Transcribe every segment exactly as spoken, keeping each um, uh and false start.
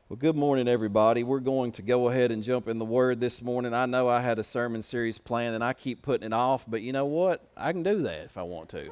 Well, good morning, everybody. We're going to go ahead and jump in the Word this morning. I know I had a sermon series planned, and I keep putting it off, but you know what? I can do that if I want to.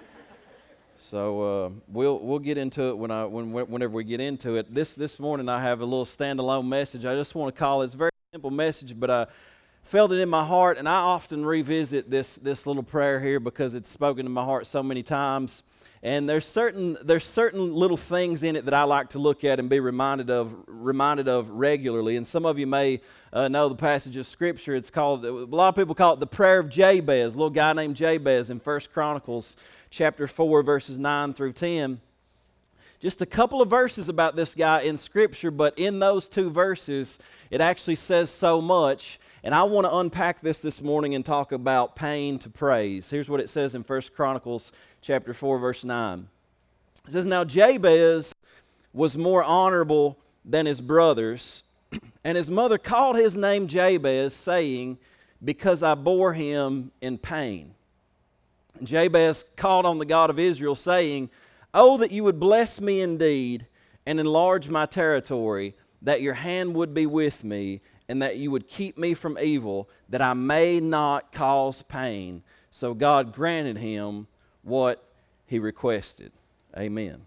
So uh, we'll we'll get into it when I when whenever we get into it. This this morning I have a little standalone message. I just want to call it. It's a very simple message, but I felt it in my heart, and I often revisit this this little prayer here because it's spoken to my heart so many times. And there's certain there's certain little things in it that I like to look at and be reminded of reminded of regularly. And some of you may uh, know the passage of Scripture. It's called, a lot of people call it the prayer of Jabez, a little guy named Jabez in First Chronicles chapter four, verses nine through ten. Just a couple of verses about this guy in Scripture, but in those two verses, it actually says so much. And I want to unpack this this morning and talk about pain to praise. Here's what it says in First Chronicles chapter four, verse nine. It says, "Now Jabez was more honorable than his brothers, and his mother called his name Jabez, saying, because I bore him in pain. And Jabez called on the God of Israel, saying, oh, that you would bless me indeed and enlarge my territory, that your hand would be with me, and that you would keep me from evil, that I may not cause pain. So God granted him what he requested." Amen.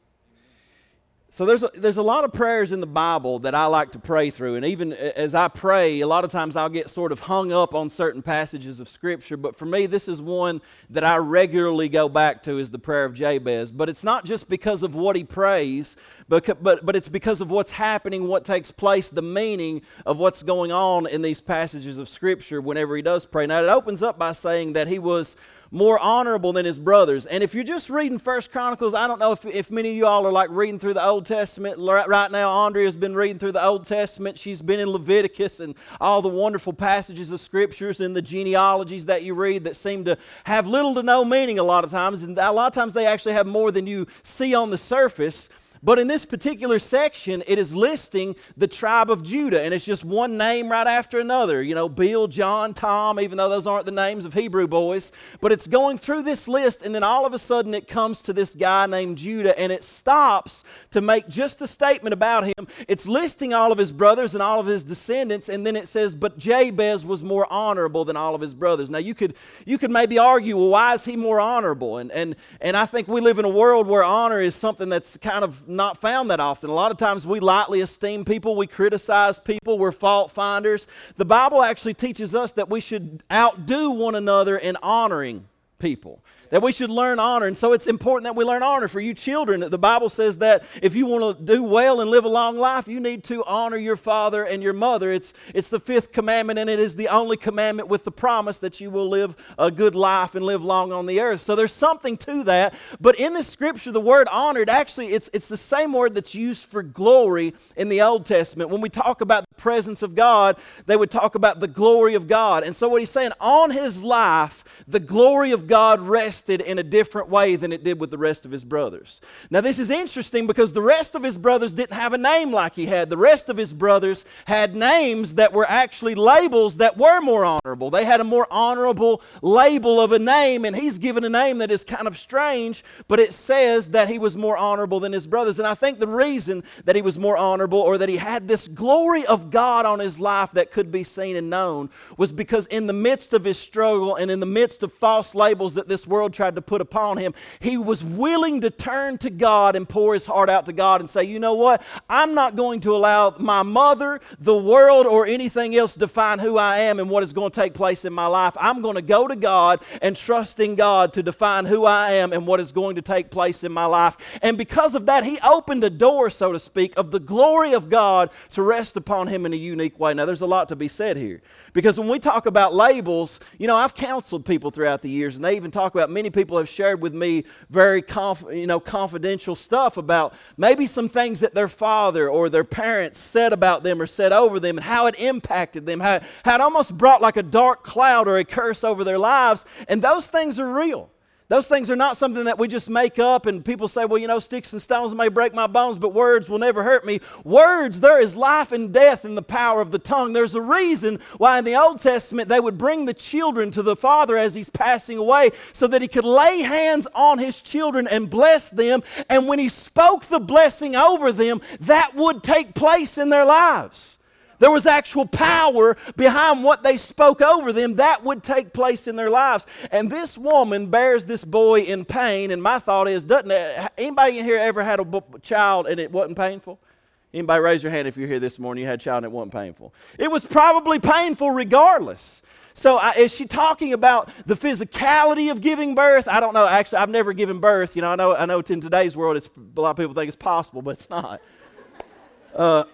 So there's a, there's a lot of prayers in the Bible that I like to pray through, and even as I pray, a lot of times I'll get sort of hung up on certain passages of Scripture, but for me, this is one that I regularly go back to, is the prayer of Jabez. But it's not just because of what he prays, but, but, but it's because of what's happening, what takes place, the meaning of what's going on in these passages of Scripture whenever he does pray. Now, it opens up by saying that he was more honorable than his brothers. And if you're just reading First Chronicles, I don't know if, if many of you all are like reading through the Old Testament. Right now, Andrea's been reading through the Old Testament. She's been in Leviticus and all the wonderful passages of Scriptures and the genealogies that you read that seem to have little to no meaning a lot of times. And a lot of times they actually have more than you see on the surface. But in this particular section, it is listing the tribe of Judah, and it's just one name right after another. You know, Bill, John, Tom, even though those aren't the names of Hebrew boys. But it's going through this list, and then all of a sudden it comes to this guy named Judah, and it stops to make just a statement about him. It's listing all of his brothers and all of his descendants, and then it says, but Jabez was more honorable than all of his brothers. Now, you could you could maybe argue, well, why is he more honorable? And, and, and I think we live in a world where honor is something that's kind of not found that often. A lot of times we lightly esteem people, we criticize people, we're fault finders. The Bible actually teaches us that we should outdo one another in honoring people, that we should learn honor. And so it's important that we learn honor. For you children, the Bible says that if you want to do well and live a long life, you need to honor your father and your mother. It's, it's the fifth commandment, and it is the only commandment with the promise that you will live a good life and live long on the earth. So there's something to that. But in this Scripture, the word honored, actually, it's, it's the same word that's used for glory in the Old Testament. When we talk about the presence of God, they would talk about the glory of God. And so what he's saying, on his life, the glory of God rested in a different way than it did with the rest of his brothers. Now, this is interesting because the rest of his brothers didn't have a name like he had. The rest of his brothers had names that were actually labels that were more honorable. They had a more honorable label of a name, and he's given a name that is kind of strange, but it says that he was more honorable than his brothers. And I think the reason that he was more honorable, or that he had this glory of God on his life that could be seen and known, was because in the midst of his struggle and in the midst of false labels that this world tried to put upon him, he was willing to turn to God and pour his heart out to God and say, you know what? I'm not going to allow my mother, the world, or anything else define who I am and what is going to take place in my life. I'm going to go to God and trust in God to define who I am and what is going to take place in my life. And because of that, he opened a door, so to speak, of the glory of God to rest upon him in a unique way. Now, there's a lot to be said here, because when we talk about labels, you know, I've counseled people throughout the years, and they even talk about, many people have shared with me very conf, you know, confidential stuff about maybe some things that their father or their parents said about them or said over them, and how it impacted them, how, how it almost brought like a dark cloud or a curse over their lives. And those things are real. Those things are not something that we just make up and people say, well, you know, sticks and stones may break my bones, but words will never hurt me. Words, there is life and death in the power of the tongue. There's a reason why in the Old Testament they would bring the children to the father as he's passing away so that he could lay hands on his children and bless them. And when he spoke the blessing over them, that would take place in their lives. There was actual power behind what they spoke over them that would take place in their lives. And this woman bears this boy in pain. And my thought is, doesn't it, anybody in here ever had a child and it wasn't painful? Anybody raise your hand if you're here this morning, you had a child and it wasn't painful. It was probably painful regardless. So uh, is she talking about the physicality of giving birth? I don't know. Actually, I've never given birth. You know, I know, I know in today's world, it's, a lot of people think it's possible, but it's not. Uh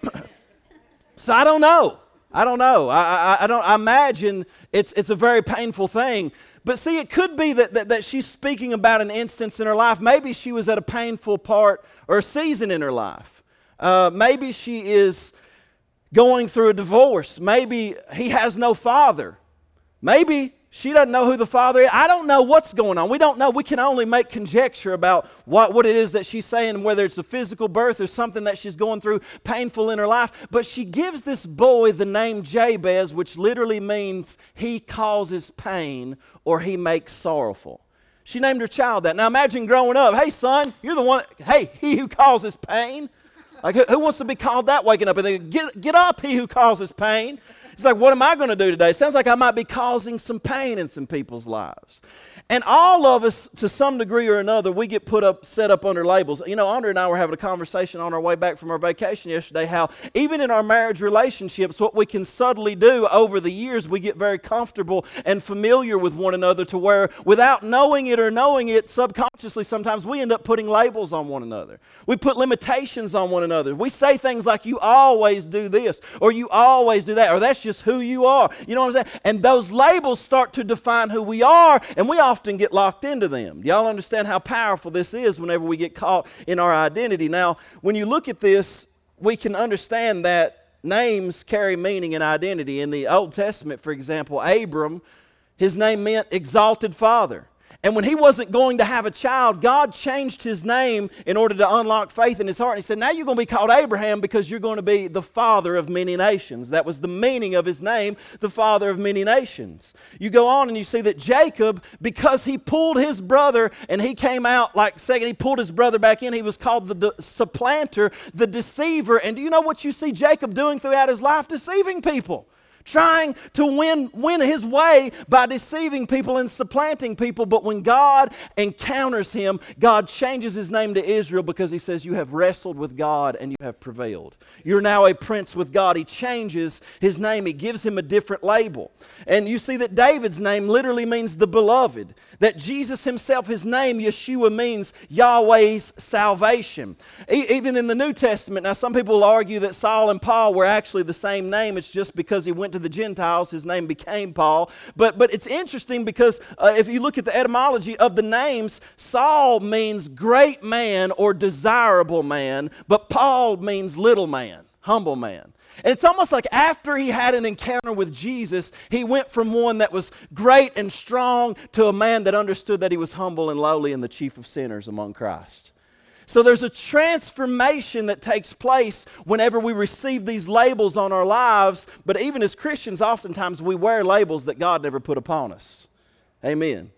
So I don't know. I don't know. I, I, I don't I imagine it's it's a very painful thing. But see, it could be that, that, that she's speaking about an instance in her life. Maybe she was at a painful part or a season in her life. Uh, maybe she is going through a divorce. Maybe he has no father. Maybe she doesn't know who the father is. I don't know what's going on. We don't know. We can only make conjecture about what, what it is that she's saying, whether it's a physical birth or something that she's going through painful in her life. But she gives this boy the name Jabez, which literally means he causes pain or he makes sorrowful. She named her child that. Now imagine growing up, hey son, you're the one, hey, he who causes pain. Like who, who wants to be called that waking up? And they get, get up, he who causes pain. It's like, what am I going to do today? It sounds like I might be causing some pain in some people's lives. And all of us, to some degree or another, we get put up, set up under labels. You know, Andre and I were having a conversation on our way back from our vacation yesterday, how even in our marriage relationships, what we can subtly do over the years, we get very comfortable and familiar with one another to where without knowing it or knowing it, subconsciously sometimes we end up putting labels on one another. We put limitations on one another. We say things like, you always do this, or you always do that, or that's just who you are. You know what I'm saying? And those labels start to define who we are, and we often get locked into them. Y'all understand how powerful this is whenever we get caught in our identity. Now, when you look at this, we can understand that names carry meaning and identity. In the Old Testament, for example, Abram, his name meant exalted father. And when he wasn't going to have a child, God changed his name in order to unlock faith in his heart. And he said, now you're going to be called Abraham because you're going to be the father of many nations. That was the meaning of his name, the father of many nations. You go on and you see that Jacob, because he pulled his brother and he came out like second, he pulled his brother back in, he was called the de- supplanter, the deceiver. And do you know what you see Jacob doing throughout his life? Deceiving people. Trying to win, win his way by deceiving people and supplanting people. But when God encounters him, God changes his name to Israel because he says, you have wrestled with God and you have prevailed. You're now a prince with God. He changes his name. He gives him a different label. And you see that David's name literally means the beloved. That Jesus himself, his name, Yeshua, means Yahweh's salvation. E- even in the New Testament, now some people will argue that Saul and Paul were actually the same name. It's just because he went to the Gentiles, his name became Paul. But, but it's interesting because uh, if you look at the etymology of the names, Saul means great man or desirable man, but Paul means little man, humble man. And it's almost like after he had an encounter with Jesus, he went from one that was great and strong to a man that understood that he was humble and lowly and the chief of sinners among Christ. So there's a transformation that takes place whenever we receive these labels on our lives. But even as Christians, oftentimes we wear labels that God never put upon us. Amen.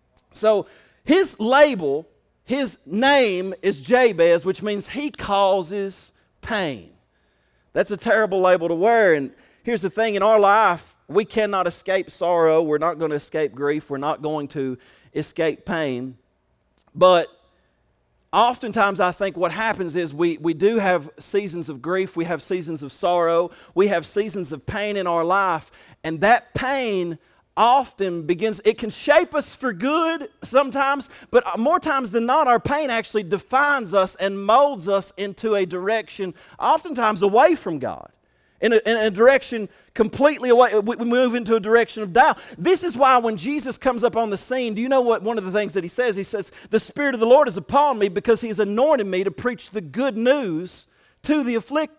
So his label, his name is Jabez, which means he causes pain. That's a terrible label to wear. And here's the thing, in our life, we cannot escape sorrow. We're not going to escape grief. We're not going to escape pain. But oftentimes I think what happens is we, we do have seasons of grief. We have seasons of sorrow. We have seasons of pain in our life. And that pain often begins, it can shape us for good sometimes, but more times than not, our pain actually defines us and molds us into a direction, oftentimes away from God, in a, in a direction completely away. We move into a direction of doubt. This is why when Jesus comes up on the scene, do you know what one of the things that he says? He says, the Spirit of the Lord is upon me because he's anointed me to preach the good news to the afflicted.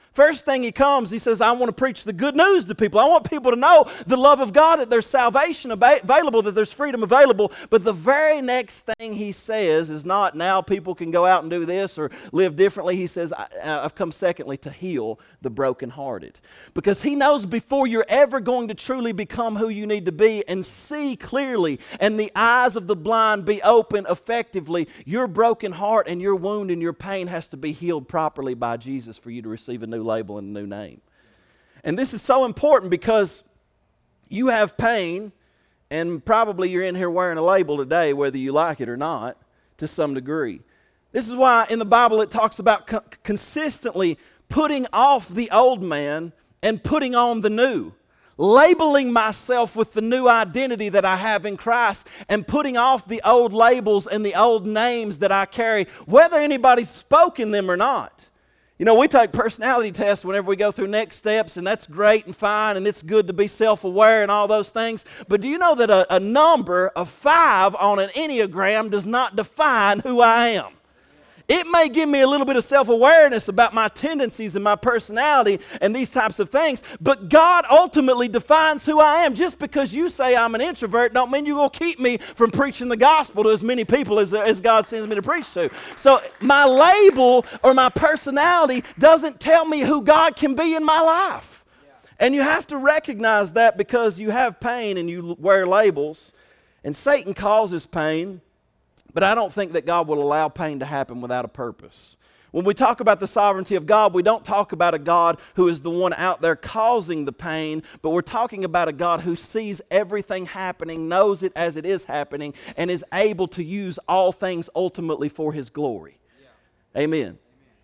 First thing he comes, he says, I want to preach the good news to people. I want people to know the love of God, that there's salvation available, that there's freedom available. But the very next thing he says is not, now people can go out and do this or live differently. He says, I've come secondly to heal the brokenhearted. Because he knows before you're ever going to truly become who you need to be and see clearly and the eyes of the blind be open effectively, your broken heart and your wound and your pain has to be healed properly by Jesus for you to receive a new label and a new name. And this is so important because you have pain, and probably you're in here wearing a label today, whether you like it or not, to some degree. This is why in the Bible it talks about co- consistently putting off the old man and putting on the new. Labeling myself with the new identity that I have in Christ and putting off the old labels and the old names that I carry, whether anybody's spoken them or not. You know, we take personality tests whenever we go through next steps, and that's great and fine, and it's good to be self-aware and all those things. But do you know that a, a number of five on an Enneagram does not define who I am? It may give me a little bit of self-awareness about my tendencies and my personality and these types of things, but God ultimately defines who I am. Just because you say I'm an introvert don't mean you're going to keep me from preaching the gospel to as many people as, as God sends me to preach to. So my label or my personality doesn't tell me who God can be in my life. And you have to recognize that because you have pain and you wear labels, and Satan causes pain. But I don't think that God will allow pain to happen without a purpose. When we talk about the sovereignty of God, we don't talk about a God who is the one out there causing the pain, but we're talking about a God who sees everything happening, knows it as it is happening, and is able to use all things ultimately for His glory. Yeah. Amen. Amen.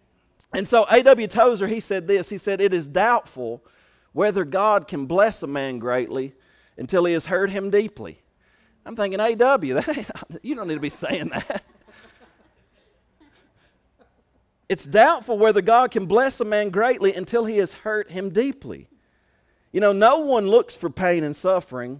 And so A W Tozer, he said this, he said, it is doubtful whether God can bless a man greatly until He has hurt him deeply. I'm thinking, A W, that you don't need to be saying that. It's doubtful whether God can bless a man greatly until he has hurt him deeply. You know, no one looks for pain and suffering,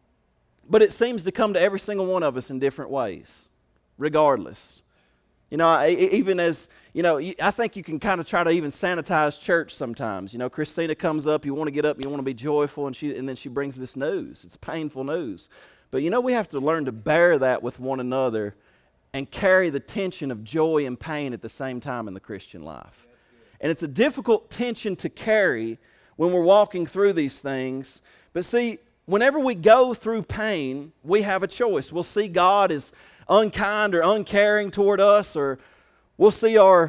but it seems to come to every single one of us in different ways, regardless. You know, I, even as, you know, I think you can kind of try to even sanitize church sometimes. You know, Christina comes up, you want to get up, you want to be joyful, and she, and then she brings this news. It's painful news. But you know, we have to learn to bear that with one another and carry the tension of joy and pain at the same time in the Christian life. And it's a difficult tension to carry when we're walking through these things. But see, whenever we go through pain, we have a choice. We'll see God as unkind or uncaring toward us, or we'll see our,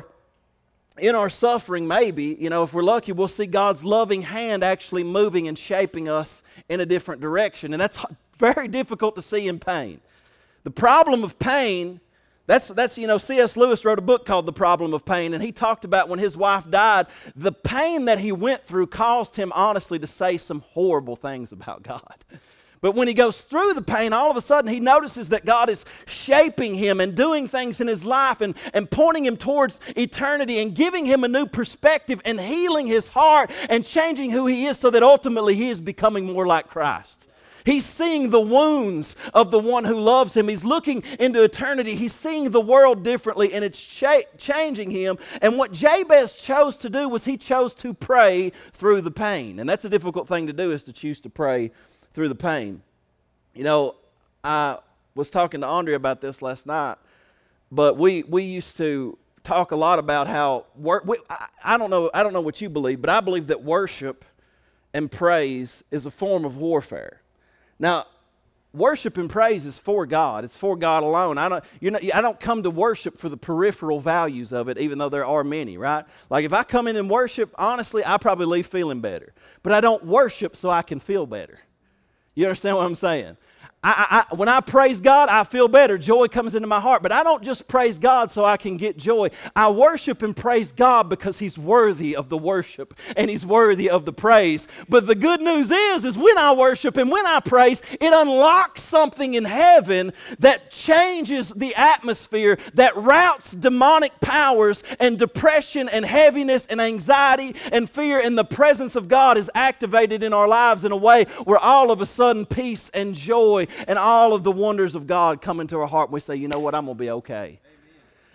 in our suffering maybe, you know, if we're lucky, we'll see God's loving hand actually moving and shaping us in a different direction. And that's very difficult to see in pain. The problem of pain, that's, that's you know, C S Lewis wrote a book called The Problem of Pain, and he talked about when his wife died, the pain that he went through caused him honestly to say some horrible things about God. But when he goes through the pain, all of a sudden he notices that God is shaping him and doing things in his life and, and pointing him towards eternity and giving him a new perspective and healing his heart and changing who he is so that ultimately he is becoming more like Christ. He's seeing the wounds of the one who loves him. He's looking into eternity. He's seeing the world differently, and it's cha- changing him. And what Jabez chose to do was he chose to pray through the pain. And that's a difficult thing to do, is to choose to pray through the pain. You know, I was talking to Andrea about this last night, but we we used to talk a lot about how wor- we, I, I don't know I don't know what you believe, but I believe that worship and praise is a form of warfare. Now, worship and praise is for God. It's for God alone. I don't, you know, I don't come to worship for the peripheral values of it, even though there are many, right? Like if I come in and worship, honestly, I probably leave feeling better. But I don't worship so I can feel better. You understand what I'm saying? I, I, when I praise God, I feel better. Joy comes into my heart. But I don't just praise God so I can get joy. I worship and praise God because He's worthy of the worship and He's worthy of the praise. But the good news is, is when I worship and when I praise, it unlocks something in heaven that changes the atmosphere, that routes demonic powers and depression and heaviness and anxiety and fear, and the presence of God is activated in our lives in a way where all of a sudden peace and joy and all of the wonders of God come into our heart, and we say, you know what, I'm going to be okay. Amen.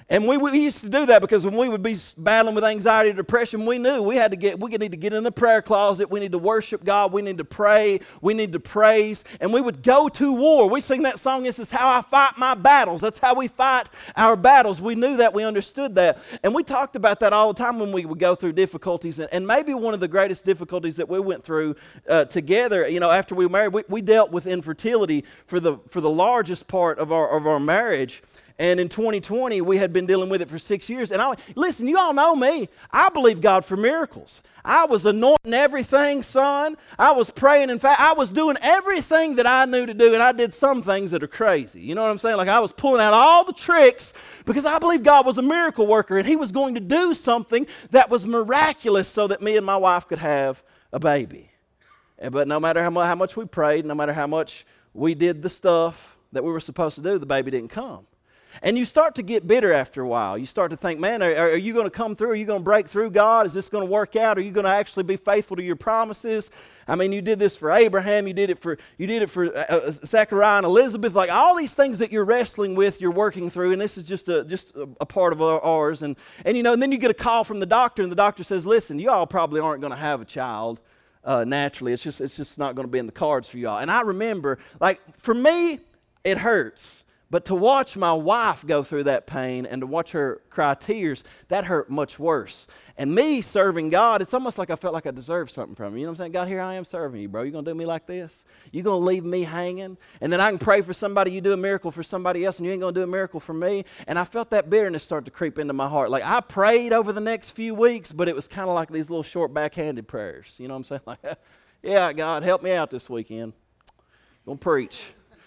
And we, we used to do that because when we would be battling with anxiety or depression, we knew we had to get, we need to get in the prayer closet. We need to worship God. We need to pray. We need to praise. And we would go to war. We sing that song, "This is how I fight my battles." That's how we fight our battles. We knew that. We understood that. And we talked about that all the time when we would go through difficulties. And, and maybe one of the greatest difficulties that we went through uh, together, you know, after we were married, we, we dealt with infertility for the, for the largest part of our, of our marriage. And in twenty twenty, we had been dealing with it for six years. And I, listen, you all know me. I believe God for miracles. I was anointing everything, son. I was praying. In fact, I was doing everything that I knew to do. And I did some things that are crazy. You know what I'm saying? Like I was pulling out all the tricks because I believe God was a miracle worker. And He was going to do something that was miraculous so that me and my wife could have a baby. But no matter how much, how much we prayed, no matter how much we did the stuff that we were supposed to do, the baby didn't come. And you start to get bitter after a while. You start to think, man, are, are you going to come through? Are you going to break through, God? Is this going to work out? Are you going to actually be faithful to your promises? I mean, you did this for Abraham. You did it for you did it for uh, Zechariah and Elizabeth. Like all these things that you're wrestling with, you're working through, and this is just a just a, a part of ours. And and you know, and then you get a call from the doctor, and the doctor says, listen, you all probably aren't going to have a child uh, naturally. It's just it's just not going to be in the cards for y'all. And I remember, like for me, it hurts. But to watch my wife go through that pain and to watch her cry tears, that hurt much worse. And me serving God, it's almost like I felt like I deserved something from Him. You know what I'm saying? God, here I am serving You, bro. You going to do me like this? You going to leave me hanging? And then I can pray for somebody, you do a miracle for somebody else, and you ain't going to do a miracle for me? And I felt that bitterness start to creep into my heart. Like I prayed over the next few weeks, but it was kind of like these little short backhanded prayers. You know what I'm saying? Like, yeah, God, help me out this weekend. Going to preach.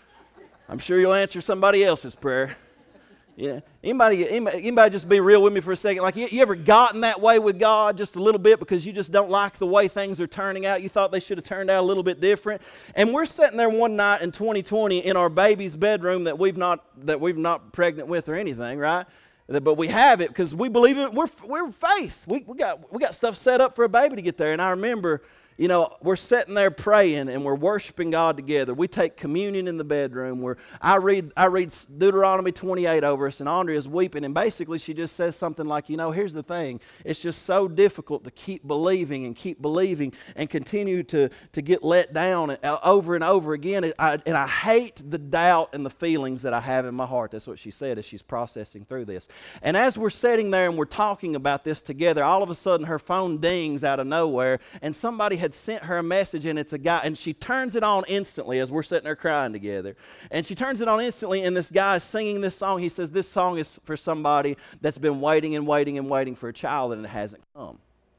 I'm sure You'll answer somebody else's prayer. Yeah. Anybody, anybody, anybody just be real with me for a second? Like you, you ever gotten that way with God just a little bit because you just don't like the way things are turning out? You thought they should have turned out a little bit different. And we're sitting there one night in twenty twenty in our baby's bedroom that we've not that we've not pregnant with or anything, right? But we have it because we believe it. We're we're faith. We we got we got stuff set up for a baby to get there. And I remember, you know, we're sitting there praying and we're worshiping God together. We take communion in the bedroom. Where I read I read Deuteronomy twenty-eight over us, and Andrea's weeping. And basically, she just says something like, you know, here's the thing. It's just so difficult to keep believing and keep believing and continue to, to get let down over and over again. And I, and I hate the doubt and the feelings that I have in my heart. That's what she said as she's processing through this. And as we're sitting there and we're talking about this together, all of a sudden her phone dings out of nowhere, and somebody had sent her a message, and it's a guy, and she turns it on instantly as we're sitting there crying together. And she turns it on instantly, and this guy is singing this song. He says, this song is for somebody that's been waiting and waiting and waiting for a child, and it hasn't come.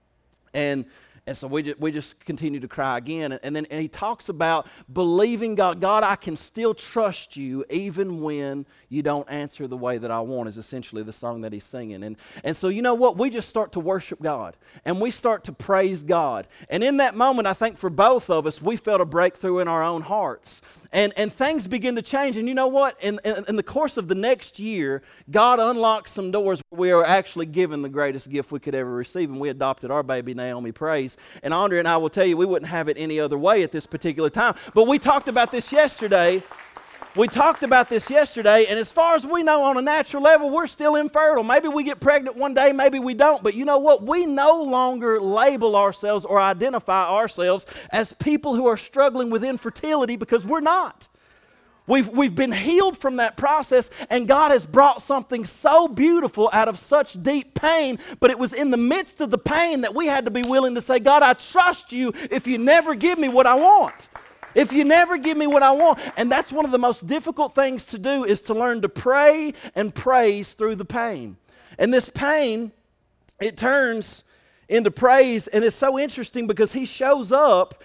And And so we just, we just continue to cry again. And, and then and he talks about believing God. God, I can still trust You even when You don't answer the way that I want, is essentially the song that he's singing. And, and so you know what? We just start to worship God. And we start to praise God. And in that moment, I think for both of us, we felt a breakthrough in our own hearts. And, and things begin to change. And you know what? In, in, in the course of the next year, God unlocked some doors where we were actually given the greatest gift we could ever receive. And we adopted our baby, Naomi Praise. And Andrea and I will tell you, we wouldn't have it any other way at this particular time. But we talked about this yesterday. We talked about this yesterday, and as far as we know on a natural level, we're still infertile. Maybe we get pregnant one day, maybe we don't. But you know what? We no longer label ourselves or identify ourselves as people who are struggling with infertility, because we're not. We've, we've been healed from that process, and God has brought something so beautiful out of such deep pain, but it was in the midst of the pain that we had to be willing to say, God, I trust You if You never give me what I want. If You never give me what I want. And that's one of the most difficult things to do, is to learn to pray and praise through the pain. And this pain, it turns into praise, and it's so interesting because he shows up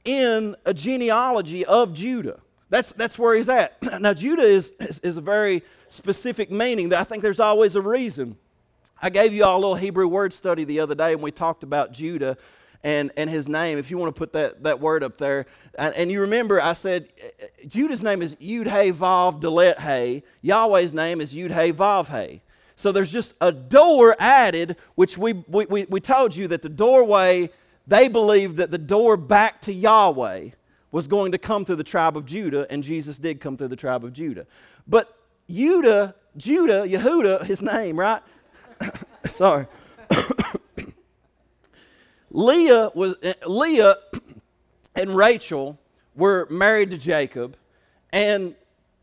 in a genealogy of Judah. That's, that's where he's at. Now, Judah is, is, is a very specific meaning. I think there's always a reason. I gave you all a little Hebrew word study the other day, and we talked about Judah and, and his name. If you want to put that, that word up there. And, and you remember I said Judah's name is Yud-Hey Vav Dalet-Hey. Yahweh's name is Yud-Hey Vav-Hey. So there's just a door added, which we, we, we, we told you that the doorway, they believed that the door back to Yahweh was going to come through the tribe of Judah, and Jesus did come through the tribe of Judah. But Judah, Judah, Yehuda, his name, right? Sorry. Leah was Leah and Rachel were married to Jacob, and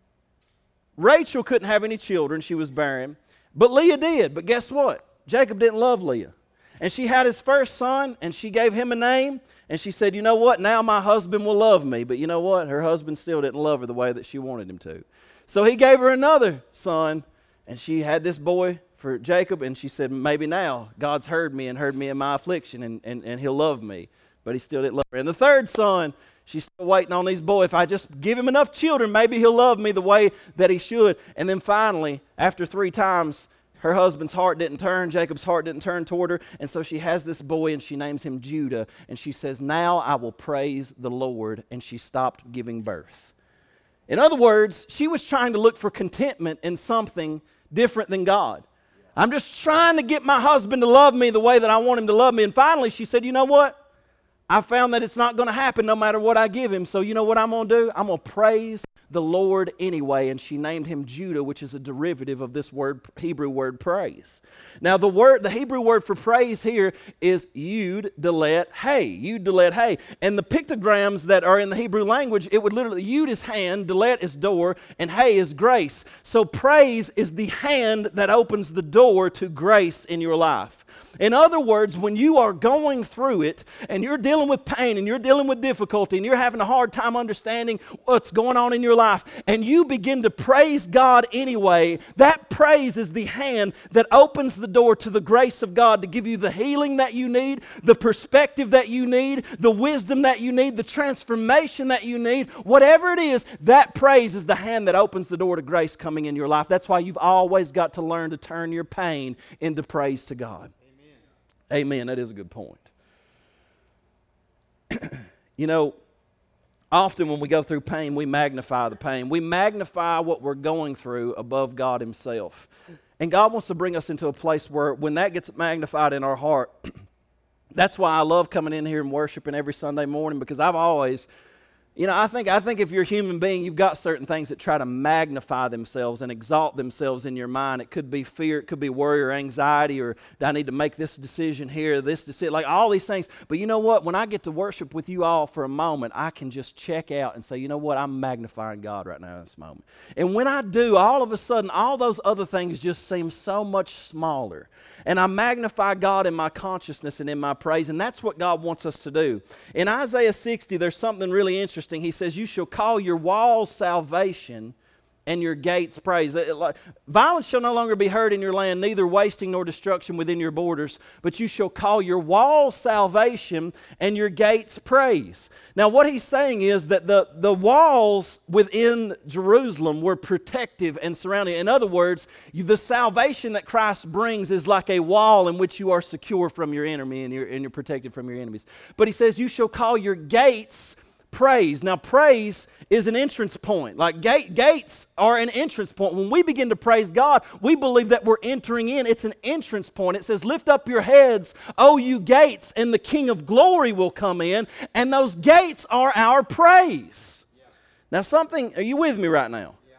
Rachel couldn't have any children. She was barren. But Leah did. But guess what? Jacob didn't love Leah. And she had his first son, and she gave him a name, and she said, you know what? Now my husband will love me. But you know what? Her husband still didn't love her the way that she wanted him to. So he gave her another son, and she had this boy for Jacob, and she said, maybe now God's heard me and heard me in my affliction, and, and, and he'll love me. But he still didn't love her. And the third son, she's still waiting on these boys. If I just give him enough children, maybe he'll love me the way that he should. And then finally, after three times, her husband's heart didn't turn. Jacob's heart didn't turn toward her. And so she has this boy, and she names him Judah. And she says, now I will praise the Lord. And she stopped giving birth. In other words, she was trying to look for contentment in something different than God. I'm just trying to get my husband to love me the way that I want him to love me. And finally, she said, you know what? I found that it's not going to happen no matter what I give him. So you know what I'm going to do? I'm going to praise the Lord anyway. And she named him Judah, which is a derivative of this word, Hebrew word praise. Now the word, the Hebrew word for praise here is Yud Dalet Hey. Yud Dalet Hey. And the pictograms that are in the Hebrew language, it would literally, Yud is hand, Dalet is door, and Hey is grace. So praise is the hand that opens the door to grace in your life. In other words, when you are going through it and you're dealing with pain and you're dealing with difficulty and you're having a hard time understanding what's going on in your life and you begin to praise God anyway, that praise is the hand that opens the door to the grace of God to give you the healing that you need, the perspective that you need, the wisdom that you need, the transformation that you need. Whatever it is, that praise is the hand that opens the door to grace coming in your life. That's why you've always got to learn to turn your pain into praise to God. Amen. That is a good point. You know, often when we go through pain, we magnify the pain. We magnify what we're going through above God Himself. And God wants to bring us into a place where when that gets magnified in our heart, that's why I love coming in here and worshiping every Sunday morning, because I've always... You know, I think I think if you're a human being, you've got certain things that try to magnify themselves and exalt themselves in your mind. It could be fear, it could be worry or anxiety, or do I need to make this decision here, this decision, like all these things. But you know what? When I get to worship with you all for a moment, I can just check out and say, you know what? I'm magnifying God right now in this moment. And when I do, all of a sudden, all those other things just seem so much smaller. And I magnify God in my consciousness and in my praise, and that's what God wants us to do. In Isaiah sixty, there's something really interesting. He says, you shall call your walls salvation and your gates praise. Violence shall no longer be heard in your land, neither wasting nor destruction within your borders, but you shall call your walls salvation and your gates praise. Now what he's saying is that the, the walls within Jerusalem were protective and surrounding. In other words, the salvation that Christ brings is like a wall in which you are secure from your enemy and you're, and you're protected from your enemies. But he says, you shall call your gates praise. Now, praise is an entrance point. Like gate, gates are an entrance point. When we begin to praise God, we believe that we're entering in. It's an entrance point. It says, lift up your heads, O you gates, and the King of glory will come in. And those gates are our praise. Yeah. Now, something, are you with me right now? Yeah.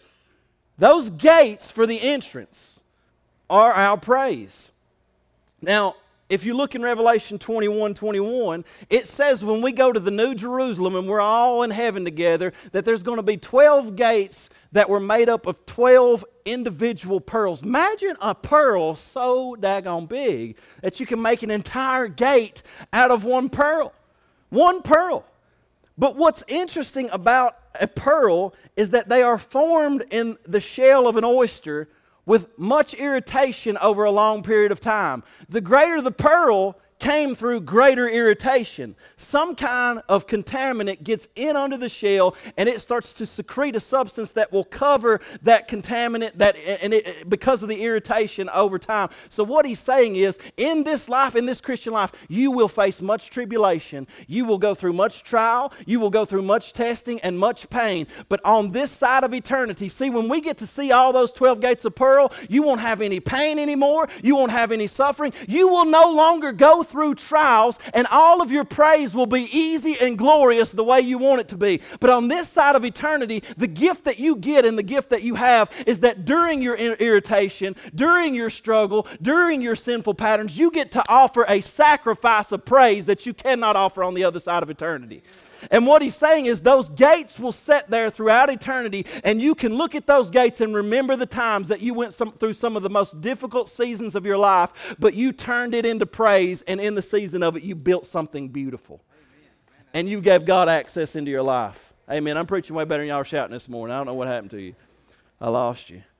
Those gates for the entrance are our praise. Now, if you look in Revelation twenty-one twenty-one, it says when we go to the New Jerusalem and we're all in heaven together, that there's going to be twelve gates that were made up of twelve individual pearls. Imagine a pearl so daggone big that you can make an entire gate out of one pearl. One pearl. But what's interesting about a pearl is that they are formed in the shell of an oyster with much irritation over a long period of time. The greater the pearl came through greater irritation. Some kind of contaminant gets in under the shell and it starts to secrete a substance that will cover that contaminant that, and it, because of the irritation over time. So what he's saying is, in this life, in this Christian life, you will face much tribulation. You will go through much trial. You will go through much testing and much pain. But on this side of eternity, see, when we get to see all those twelve gates of pearl, you won't have any pain anymore. You won't have any suffering. You will no longer go through through trials, and all of your praise will be easy and glorious the way you want it to be. But on this side of eternity, the gift that you get and the gift that you have is that during your irritation, during your struggle, during your sinful patterns, you get to offer a sacrifice of praise that you cannot offer on the other side of eternity. And what he's saying is those gates will sit there throughout eternity, and you can look at those gates and remember the times that you went some, through some of the most difficult seasons of your life, but you turned it into praise, and in the season of it, you built something beautiful. And you gave God access into your life. Amen. I'm preaching way better than y'all are shouting this morning. I don't know what happened to you. I lost you.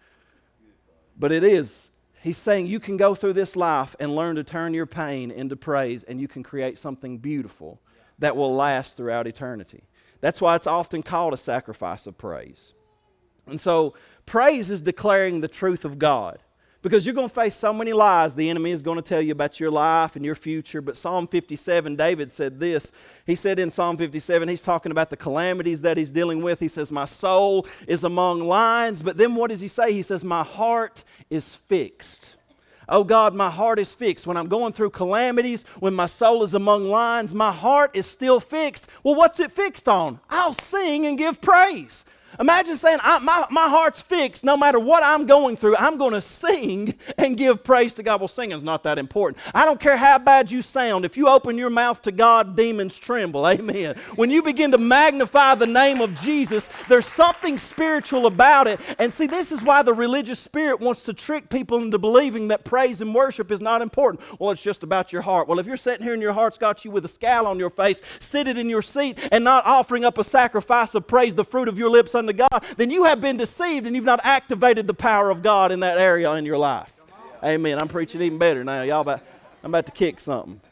But it is. He's saying you can go through this life and learn to turn your pain into praise, and you can create something beautiful that will last throughout eternity. That's why it's often called a sacrifice of praise. And so praise is declaring the truth of God, because you're going to face so many lies the enemy is going to tell you about your life and your future. But Psalm fifty-seven, David said this. He said in Psalm fifty-seven, he's talking about the calamities that he's dealing with. He says, my soul is among lions. But then what does he say? He says, my heart is fixed. Oh God, my heart is fixed. When I'm going through calamities, when my soul is among lions, my heart is still fixed. Well, what's it fixed on? I'll sing and give praise. Imagine saying, I, my, my heart's fixed. No matter what I'm going through, I'm going to sing and give praise to God. Well, singing's not that important. I don't care how bad you sound. If you open your mouth to God, demons tremble. Amen. When you begin to magnify the name of Jesus, there's something spiritual about it. And see, this is why the religious spirit wants to trick people into believing that praise and worship is not important. Well, it's just about your heart. Well, if you're sitting here and your heart's got you with a scowl on your face, seated in your seat and not offering up a sacrifice of praise, the fruit of your lips unto God, then you have been deceived and you've not activated the power of God in that area in your life. Amen. I'm preaching even better now. Y'all about, I'm about to kick something.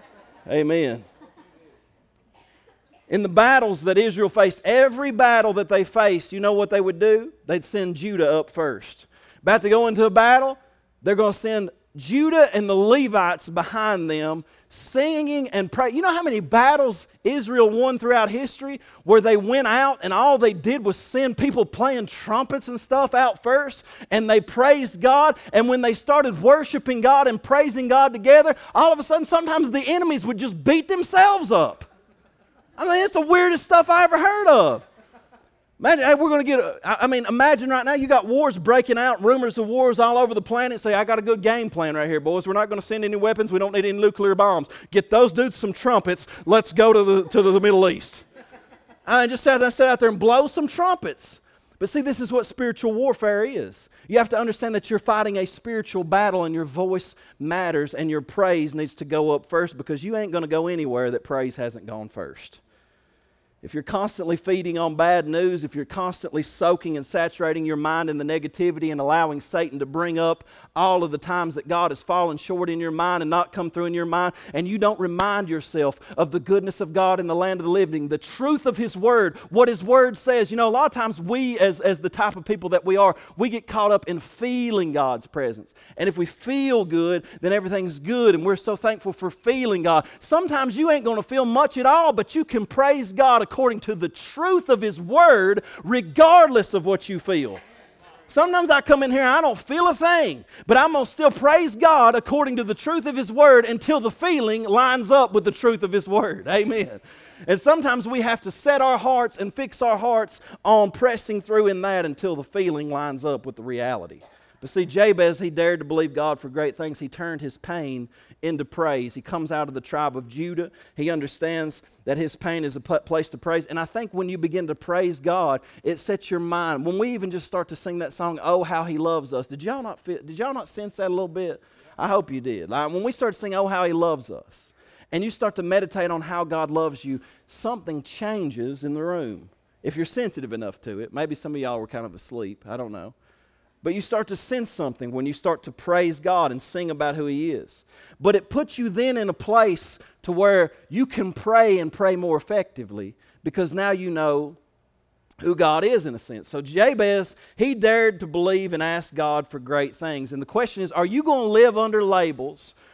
Amen. In the battles that Israel faced, every battle that they faced, you know what they would do? They'd send Judah up first. About to go into a battle, they're going to send Judah and the Levites behind them, singing and praying. You know how many battles Israel won throughout history where they went out and all they did was send people playing trumpets and stuff out first, and they praised God, and when they started worshiping God and praising God together, all of a sudden sometimes the enemies would just beat themselves up. I mean, it's the weirdest stuff I ever heard of. Imagine, hey, we're going to get, a, I mean, imagine right now you got wars breaking out, rumors of wars all over the planet. Say, I got a good game plan right here, boys. We're not going to send any weapons. We don't need any nuclear bombs. Get those dudes some trumpets. Let's go to the to the Middle East. I mean, just sit, sit out there and blow some trumpets. But see, this is what spiritual warfare is. You have to understand that you're fighting a spiritual battle, and your voice matters, and your praise needs to go up first, because you ain't going to go anywhere that praise hasn't gone first. If you're constantly feeding on bad news, if you're constantly soaking and saturating your mind in the negativity and allowing Satan to bring up all of the times that God has fallen short in your mind and not come through in your mind, and you don't remind yourself of the goodness of God in the land of the living, the truth of His Word, what His Word says. You know, a lot of times we, as, as the type of people that we are, we get caught up in feeling God's presence. And if we feel good, then everything's good, and we're so thankful for feeling God. Sometimes you ain't going to feel much at all, but you can praise God according to the truth of His Word, regardless of what you feel. Sometimes I come in here and I don't feel a thing, but I'm going to still praise God according to the truth of His Word until the feeling lines up with the truth of His Word. Amen. And sometimes we have to set our hearts and fix our hearts on pressing through in that until the feeling lines up with the reality. But see, Jabez, he dared to believe God for great things. He turned his pain into praise. He comes out of the tribe of Judah. He understands that his pain is a place to praise. And I think when you begin to praise God, it sets your mind. When we even just start to sing that song, "Oh, How He Loves Us," did y'all not feel, did y'all not sense that a little bit? I hope you did. Like, when we start singing, "Oh, How He Loves Us," and you start to meditate on how God loves you, something changes in the room. If you're sensitive enough to it. Maybe some of y'all were kind of asleep. I don't know. But you start to sense something when you start to praise God and sing about who He is. But it puts you then in a place to where you can pray and pray more effectively, because now you know who God is, in a sense. So Jabez, he dared to believe and ask God for great things. And the question is, are you going to live under labels,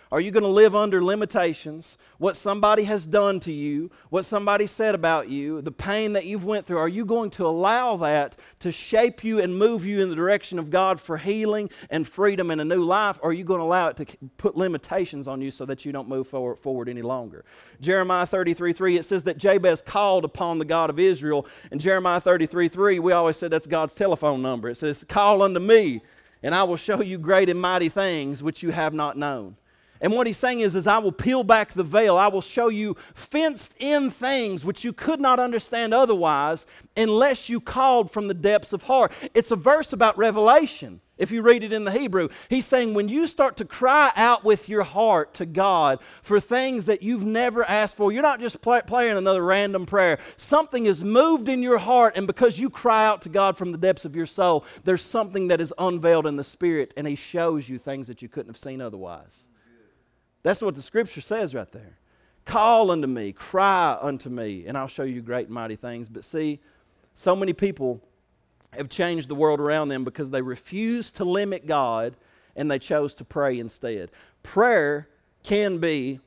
Are you going to live under limitations? What somebody has done to you, what somebody said about you, the pain that you've went through, are you going to allow that to shape you and move you in the direction of God for healing and freedom and a new life? Or are you going to allow it to put limitations on you so that you don't move forward, forward any longer? Jeremiah thirty-three three, it says that Jabez called upon the God of Israel. And Jeremiah thirty-three three, we always said that's God's telephone number. It says, call unto me, and I will show you great and mighty things which you have not known. And what he's saying is, is I will peel back the veil. I will show you fenced-in things which you could not understand otherwise unless you called from the depths of heart. It's a verse about revelation. If you read it in the Hebrew, he's saying when you start to cry out with your heart to God for things that you've never asked for, you're not just play, playing another random prayer. Something is moved in your heart, and because you cry out to God from the depths of your soul, there's something that is unveiled in the Spirit, and He shows you things that you couldn't have seen otherwise. That's what the Scripture says right there. Call unto me, cry unto me, and I'll show you great and mighty things. But see, so many people have changed the world around them because they refuse to limit God and they chose to pray instead. Prayer can be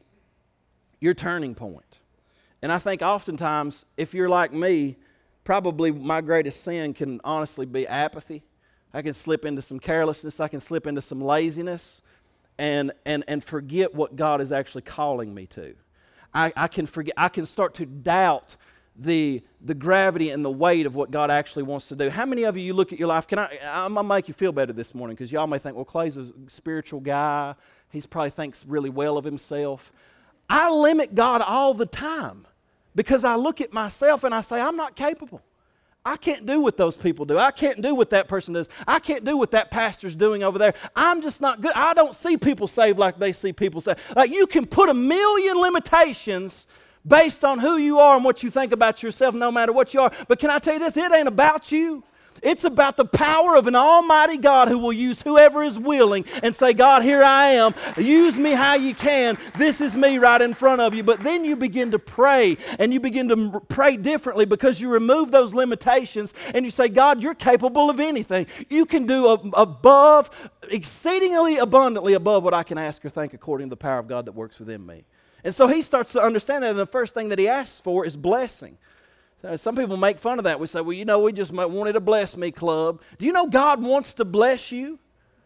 your turning point. And I think oftentimes, if you're like me, probably my greatest sin can honestly be apathy. I can slip into some carelessness. I can slip into some laziness and, and, and forget what God is actually calling me to. I, I can forget. I can start to doubt the the gravity and the weight of what God actually wants to do. How many of you, you look at your life, can I, I'm going to make you feel better this morning because y'all may think, well, Clay's a spiritual guy. He's probably thinks really well of himself. I limit God all the time because I look at myself and I say, I'm not capable. I can't do what those people do. I can't do what that person does. I can't do what that pastor's doing over there. I'm just not good. I don't see people saved like they see people saved. Like you can put a million limitations based on who you are and what you think about yourself, no matter what you are. But can I tell you this? It ain't about you. It's about the power of an almighty God who will use whoever is willing and say, God, here I am. Use me how you can. This is me right in front of you. But then you begin to pray, and you begin to pray differently because you remove those limitations and you say, God, you're capable of anything. You can do above, exceedingly abundantly above what I can ask or think according to the power of God that works within me. And so he starts to understand that, and the first thing that he asks for is blessing. Some people make fun of that. We say, well, you know, we just wanted a bless me club. Do you know God wants to bless you?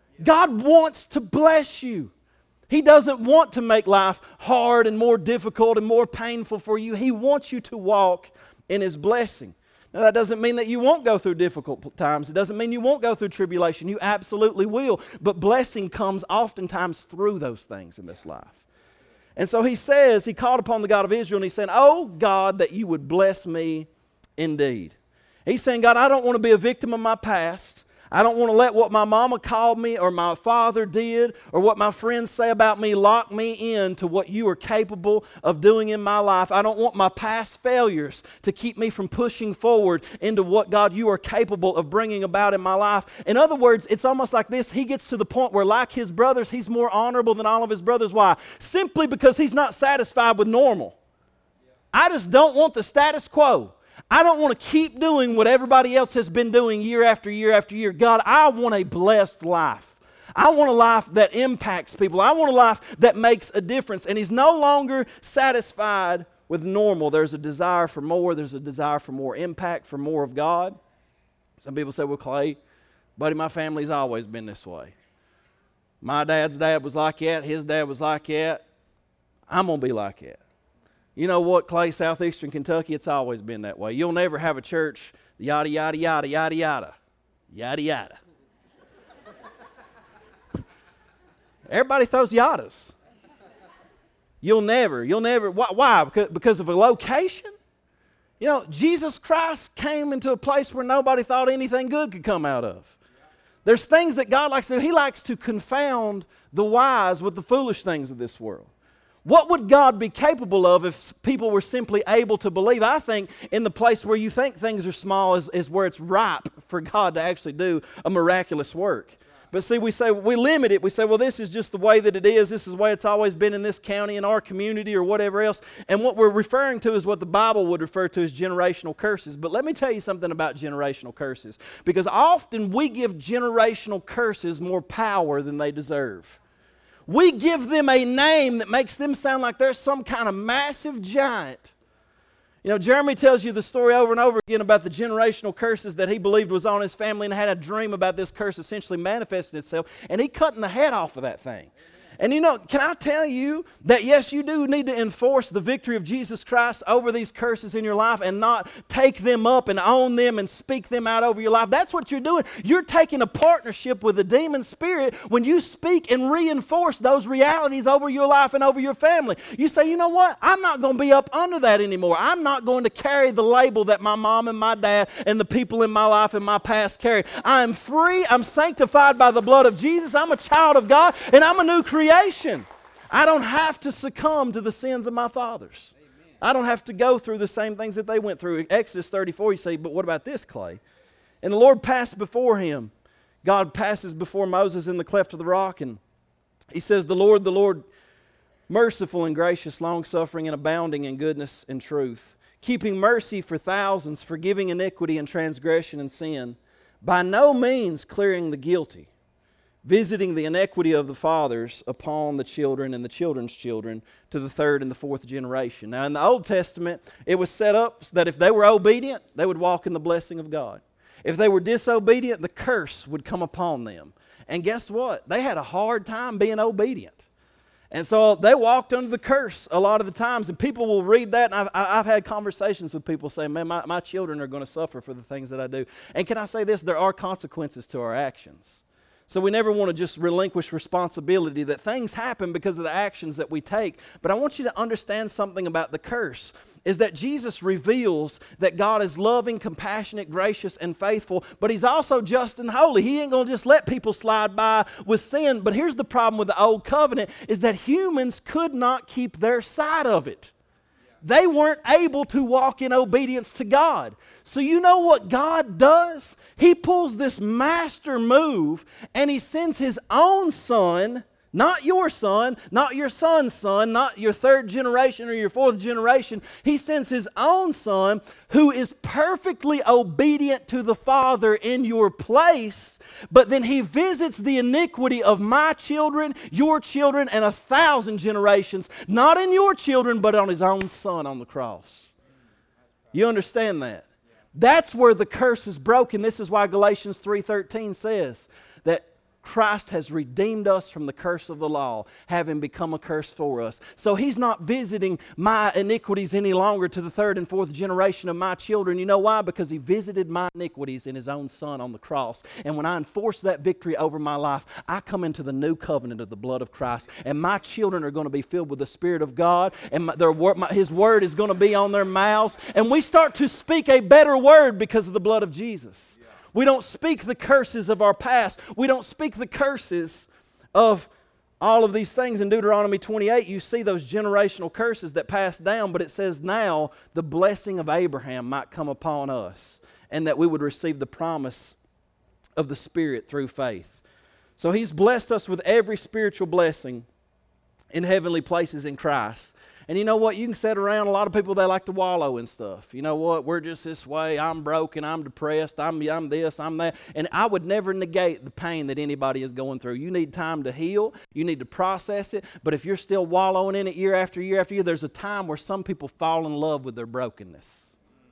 God wants to bless you. He doesn't want to make life hard and more difficult and more painful for you. He wants you to walk in His blessing. Now, that doesn't mean that you won't go through difficult times. It doesn't mean you won't go through tribulation. You absolutely will. But blessing comes oftentimes through those things in this life. And so he says, he called upon the God of Israel and he said, oh God, that you would bless me indeed. He's saying, God, I don't want to be a victim of my past. I don't want to let what my mama called me or my father did or what my friends say about me lock me into what you are capable of doing in my life. I don't want my past failures to keep me from pushing forward into what, God, you are capable of bringing about in my life. In other words, it's almost like this. He gets to the point where, like his brothers, he's more honorable than all of his brothers. Why? Simply because he's not satisfied with normal. I just don't want the status quo. I don't want to keep doing what everybody else has been doing year after year after year. God, I want a blessed life. I want a life that impacts people. I want a life that makes a difference. And he's no longer satisfied with normal. There's a desire for more. There's a desire for more impact, for more of God. Some people say, well, Clay, buddy, my family's always been this way. My dad's dad was like that. His dad was like that. I'm going to be like that. You know what, Clay, southeastern Kentucky, it's always been that way. You'll never have a church, yada, yada, yada, yada, yada, yada, yada. Everybody throws yadas. You'll never, you'll never, why? why? Because, because of a location? You know, Jesus Christ came into a place where nobody thought anything good could come out of. There's things that God likes to do. He likes to confound the wise with the foolish things of this world. What would God be capable of if people were simply able to believe? I think in the place where you think things are small is, is where it's ripe for God to actually do a miraculous work. But see, we say, we limit it. We say, well, this is just the way that it is. This is the way it's always been in this county, in our community, or whatever else. And what we're referring to is what the Bible would refer to as generational curses. But let me tell you something about generational curses. Because often we give generational curses more power than they deserve. We give them a name that makes them sound like they're some kind of massive giant. You know, Jeremy tells you the story over and over again about the generational curses that he believed was on his family, and had a dream about this curse essentially manifesting itself, and he cutting the head off of that thing. And you know, can I tell you that yes, you do need to enforce the victory of Jesus Christ over these curses in your life and not take them up and own them and speak them out over your life. That's what you're doing. You're taking a partnership with the demon spirit when you speak and reinforce those realities over your life and over your family. You say, you know what? I'm not going to be up under that anymore. I'm not going to carry the label that my mom and my dad and the people in my life and my past carried. I am free. I'm sanctified by the blood of Jesus. I'm a child of God, and I'm a new creation. Creation. I don't have to succumb to the sins of my fathers. Amen. I don't have to go through the same things that they went through. Exodus thirty-four, you say, but what about this clay? And the Lord passed before him. God passes before Moses in the cleft of the rock, and he says, the Lord, the Lord, merciful and gracious, long-suffering and abounding in goodness and truth, keeping mercy for thousands, forgiving iniquity and transgression and sin, by no means clearing the guilty, visiting the iniquity of the fathers upon the children and the children's children to the third and the fourth generation. Now, in the Old Testament, it was set up so that if they were obedient, they would walk in the blessing of God. If they were disobedient, the curse would come upon them. And guess what? They had a hard time being obedient. And so they walked under the curse a lot of the times. And people will read that, and I've, I've had conversations with people saying, man, my, my children are going to suffer for the things that I do. And can I say this? There are consequences to our actions. So we never want to just relinquish responsibility, that things happen because of the actions that we take. But I want you to understand something about the curse, is that Jesus reveals that God is loving, compassionate, gracious, and faithful, but He's also just and holy. He ain't going to just let people slide by with sin. But here's the problem with the old covenant, is that humans could not keep their side of it. They weren't able to walk in obedience to God. So you know what God does? He pulls this master move, and He sends His own Son, not your son, not your son's son, not your third generation or your fourth generation. He sends His own Son, who is perfectly obedient to the Father in your place, but then He visits the iniquity of my children, your children, and a thousand generations, not in your children, but on His own Son on the cross. You understand that? That's where the curse is broken. This is why Galatians three thirteen says that Christ has redeemed us from the curse of the law, having become a curse for us. So He's not visiting my iniquities any longer to the third and fourth generation of my children. You know why? Because He visited my iniquities in His own Son on the cross. And when I enforce that victory over my life, I come into the new covenant of the blood of Christ. And my children are going to be filled with the Spirit of God. And my, their word, my, His word is going to be on their mouths. And we start to speak a better word because of the blood of Jesus. We don't speak the curses of our past. We don't speak the curses of all of these things. In Deuteronomy twenty-eight, you see those generational curses that passed down, but it says now the blessing of Abraham might come upon us, and that we would receive the promise of the Spirit through faith. So He's blessed us with every spiritual blessing in heavenly places in Christ. And you know what? You can sit around, a lot of people, they like to wallow in stuff. You know what? We're just this way. I'm broken. I'm depressed. I'm, I'm this. I'm that. And I would never negate the pain that anybody is going through. You need time to heal. You need to process it. But if you're still wallowing in it year after year after year, there's a time where some people fall in love with their brokenness.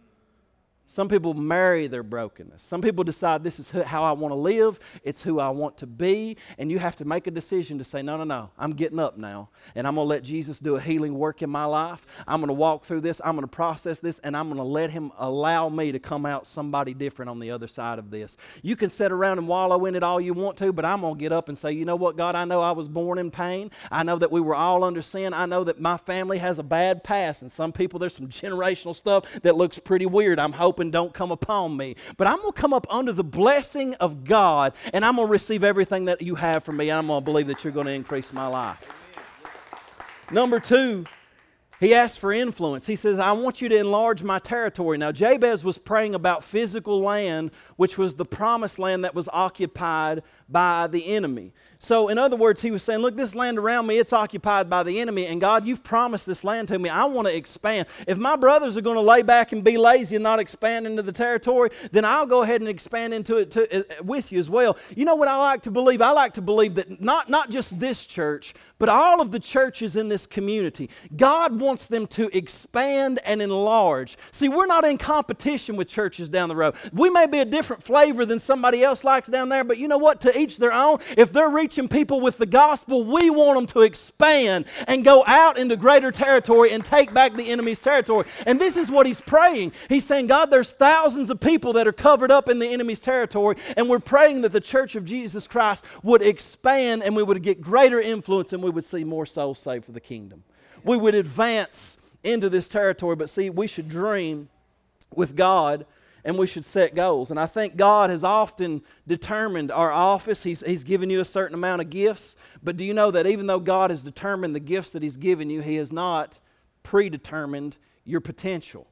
Some people marry their brokenness. Some people decide this is how I want to live. It's who I want to be. And you have to make a decision to say, no, no, no. I'm getting up now. And I'm going to let Jesus do a healing work in my life. I'm going to walk through this. I'm going to process this. And I'm going to let Him allow me to come out somebody different on the other side of this. You can sit around and wallow in it all you want to, but I'm going to get up and say, you know what, God, I know I was born in pain. I know that we were all under sin. I know that my family has a bad past. And some people, there's some generational stuff that looks pretty weird. I'm hoping don't come upon me. But I'm going to come up under the blessing of God, and I'm going to receive everything that you have for me. I'm going to believe that you're going to increase my life. Number two, He asked for influence. He says, I want you to enlarge my territory. Now, Jabez was praying about physical land, which was the promised land that was occupied by the enemy. So, in other words, he was saying, look, this land around me, it's occupied by the enemy, and God, you've promised this land to me. I want to expand. If my brothers are going to lay back and be lazy and not expand into the territory, then I'll go ahead and expand into it to, uh, with you as well. You know what I like to believe? I like to believe that not, not just this church, but all of the churches in this community, God wants them to expand and enlarge. See, we're not in competition with churches down the road. We may be a different flavor than somebody else likes down there, but you know what? To each their own. If they're reaching people with the gospel, we want them to expand and go out into greater territory and take back the enemy's territory. And this is what he's praying. He's saying, God, there's thousands of people that are covered up in the enemy's territory, and we're praying that the church of Jesus Christ would expand and we would get greater influence and we would see more souls saved for the kingdom. We would advance into this territory, but see, we should dream with God and we should set goals. And I think God has often determined our office. He's, he's given you a certain amount of gifts, but do you know that even though God has determined the gifts that He's given you, He has not predetermined your potential.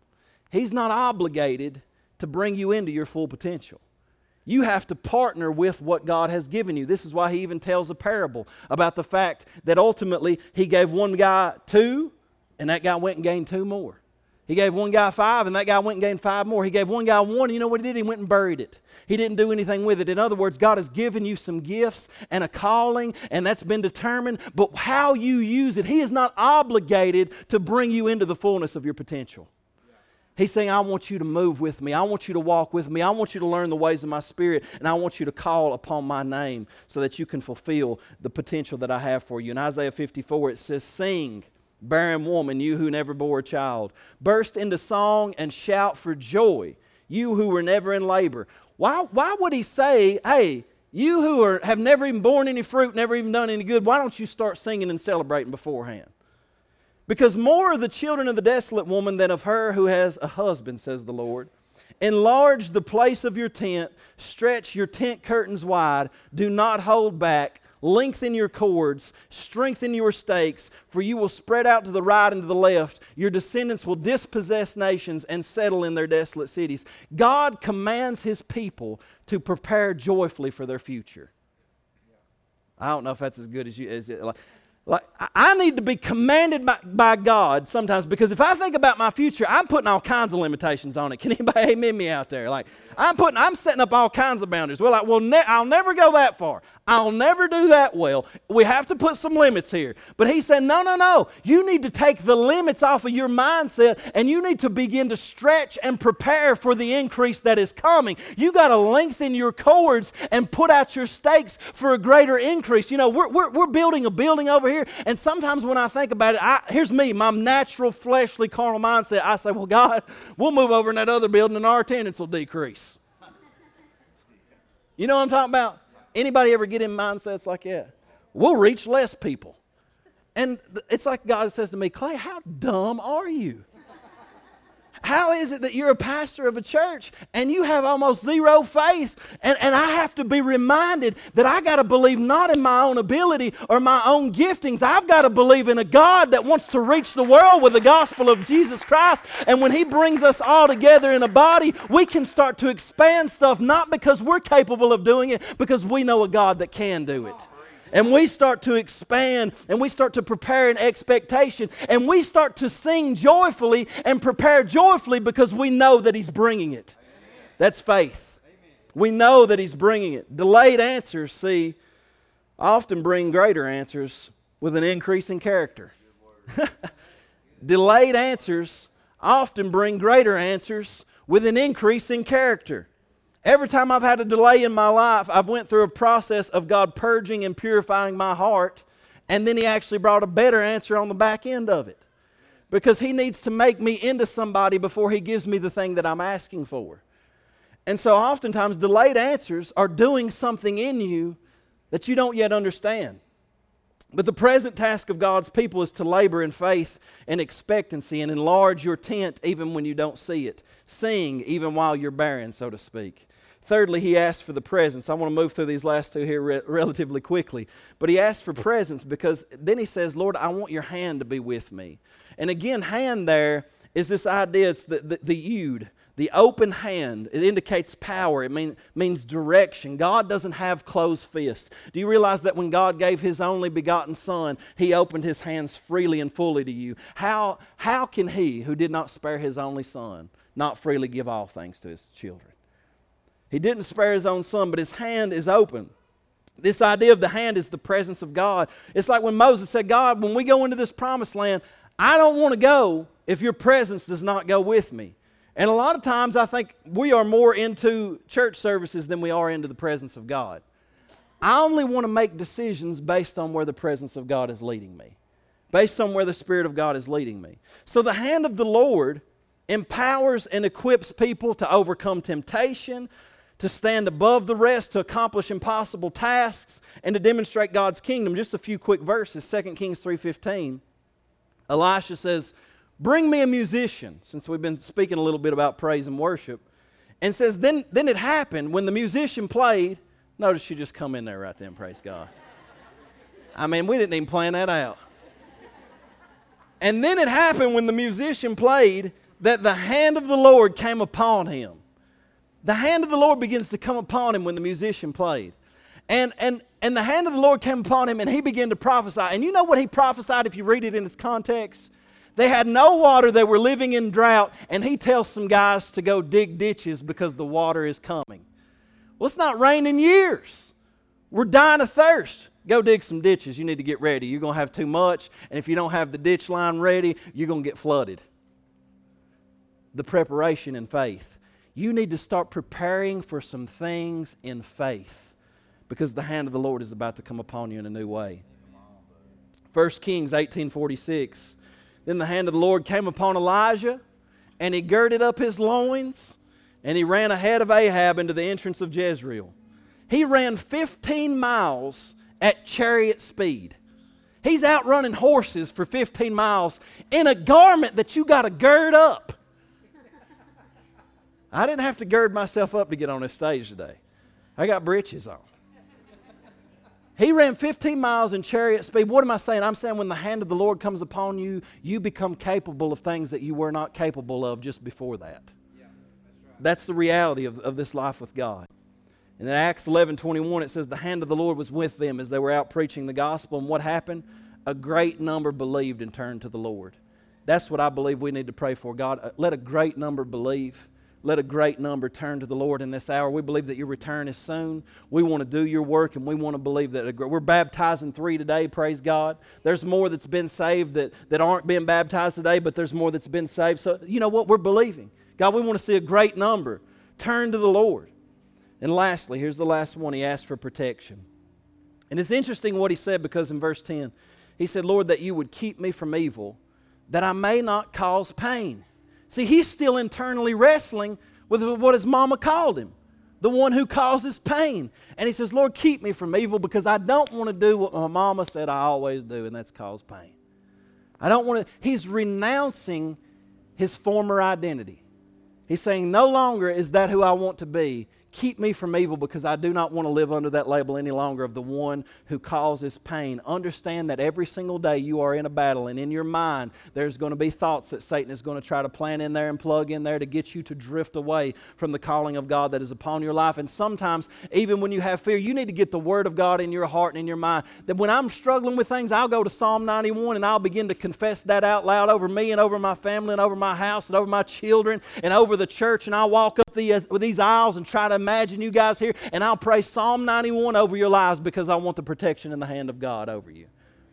He's not obligated to bring you into your full potential. You have to partner with what God has given you. This is why He even tells a parable about the fact that ultimately He gave one guy two, and that guy went and gained two more. He gave one guy five, and that guy went and gained five more. He gave one guy one, and you know what he did? He went and buried it. He didn't do anything with it. In other words, God has given you some gifts and a calling, and that's been determined, but how you use it, He is not obligated to bring you into the fullness of your potential. He's saying, I want you to move with me. I want you to walk with me. I want you to learn the ways of my Spirit, and I want you to call upon my name so that you can fulfill the potential that I have for you. In Isaiah fifty-four, it says, sing, barren woman, you who never bore a child. Burst into song and shout for joy, you who were never in labor. Why, why would He say, hey, you who are, have never even borne any fruit, never even done any good, why don't you start singing and celebrating beforehand? Because more are the children of the desolate woman than of her who has a husband, says the Lord. Enlarge the place of your tent, stretch your tent curtains wide, do not hold back, lengthen your cords, strengthen your stakes, for you will spread out to the right and to the left. Your descendants will dispossess nations and settle in their desolate cities. God commands His people to prepare joyfully for their future. I don't know if that's as good as you... As it, like, Like, I need to be commanded by, by God sometimes, because if I think about my future, I'm putting all kinds of limitations on it. Can anybody amen me out there? Like, I'm putting, I'm setting up all kinds of boundaries. Well, I will ne- I'll never go that far. I'll never do that well. We have to put some limits here. But He said, no, no, no. You need to take the limits off of your mindset, and you need to begin to stretch and prepare for the increase that is coming. You got to lengthen your cords and put out your stakes for a greater increase. You know, we're, we're, we're building a building over here, and sometimes when I think about it, I, here's me, my natural, fleshly, carnal mindset. I say, well, God, we'll move over in that other building and our attendance will decrease. You know what I'm talking about? Anybody ever get in mindsets like that? We'll reach less people. And it's like God says to me, Clay, how dumb are you? How is it that you're a pastor of a church and you have almost zero faith? And, and I have to be reminded that I got to believe not in my own ability or my own giftings. I've got to believe in a God that wants to reach the world with the gospel of Jesus Christ. And when He brings us all together in a body, we can start to expand stuff, not because we're capable of doing it, because we know a God that can do it. And we start to expand, and we start to prepare in expectation, and we start to sing joyfully and prepare joyfully because we know that He's bringing it. That's faith. We know that He's bringing it. Delayed answers, see, often bring greater answers with an increase in character. Delayed answers often bring greater answers with an increase in character. Every time I've had a delay in my life, I've went through a process of God purging and purifying my heart, and then He actually brought a better answer on the back end of it. Because He needs to make me into somebody before He gives me the thing that I'm asking for. And so oftentimes delayed answers are doing something in you that you don't yet understand. But the present task of God's people is to labor in faith and expectancy and enlarge your tent even when you don't see it. Sing even while you're barren, so to speak. Thirdly, he asked for the presence. I want to move through these last two here re- relatively quickly. But he asked for presence because then he says, Lord, I want your hand to be with me. And again, hand there is this idea, it's the, the, the yud, the open hand. It indicates power. It mean, means direction. God doesn't have closed fists. Do you realize that when God gave His only begotten Son, He opened His hands freely and fully to you? How, how can He, who did not spare His only Son, not freely give all things to His children? He didn't spare His own Son, but His hand is open. This idea of the hand is the presence of God. It's like when Moses said, God, when we go into this promised land, I don't want to go if your presence does not go with me. And a lot of times I think we are more into church services than we are into the presence of God. I only want to make decisions based on where the presence of God is leading me, based on where the Spirit of God is leading me. So the hand of the Lord empowers and equips people to overcome temptation, to stand above the rest, to accomplish impossible tasks, and to demonstrate God's kingdom. Just a few quick verses. Second Kings three fifteen. Elisha says, bring me a musician, since we've been speaking a little bit about praise and worship. And says, then, then it happened when the musician played. Notice you just come in there right then, praise God. I mean, we didn't even plan that out. And then it happened when the musician played that the hand of the Lord came upon him. The hand of the Lord begins to come upon him when the musician played. And, and, and the hand of the Lord came upon him and he began to prophesy. And you know what he prophesied if you read it in its context? They had no water, they were living in drought, and he tells some guys to go dig ditches because the water is coming. Well, it's not rained in years. We're dying of thirst. Go dig some ditches. You need to get ready. You're going to have too much, and if you don't have the ditch line ready, you're going to get flooded. The preparation in faith. You need to start preparing for some things in faith because the hand of the Lord is about to come upon you in a new way. First Kings eighteen forty-six. Then the hand of the Lord came upon Elijah, and he girded up his loins, and he ran ahead of Ahab into the entrance of Jezreel. He ran fifteen miles at chariot speed. He's outrunning horses for fifteen miles in a garment that you got to gird up. I didn't have to gird myself up to get on this stage today. I got breeches on. He ran fifteen miles in chariot speed. What am I saying? I'm saying when the hand of the Lord comes upon you, you become capable of things that you were not capable of just before that. Yeah, that's right. That's the reality of, of this life with God. And in Acts eleven twenty-one, it says, the hand of the Lord was with them as they were out preaching the gospel. And what happened? A great number believed and turned to the Lord. That's what I believe we need to pray for. God, let a great number believe. Let a great number turn to the Lord in this hour. We believe that your return is soon. We want to do your work, and we want to believe that a, we're baptizing three today, praise God. There's more that's been saved that, that aren't being baptized today, but there's more that's been saved. So you know what? We're believing. God, we want to see a great number turn to the Lord. And lastly, here's the last one. He asked for protection. And it's interesting what he said because in verse ten, he said, Lord, that you would keep me from evil, that I may not cause pain. See, he's still internally wrestling with what his mama called him, the one who causes pain. And he says, Lord, keep me from evil because I don't want to do what my mama said I always do, and that's cause pain. I don't want to. He's renouncing his former identity. He's saying, no longer is that who I want to be. Keep me from evil because I do not want to live under that label any longer of the one who causes pain. Understand that every single day you are in a battle, and in your mind there's going to be thoughts that Satan is going to try to plant in there and plug in there to get you to drift away from the calling of God that is upon your life. And sometimes, even when you have fear, you need to get the Word of God in your heart and in your mind. That when I'm struggling with things, I'll go to Psalm ninety-one and I'll begin to confess that out loud over me and over my family and over my house and over my children and over the church. And I'll walk up the, uh, these aisles and try to imagine you guys here, and I'll pray Psalm ninety-one over your lives because I want the protection and the hand of God over you.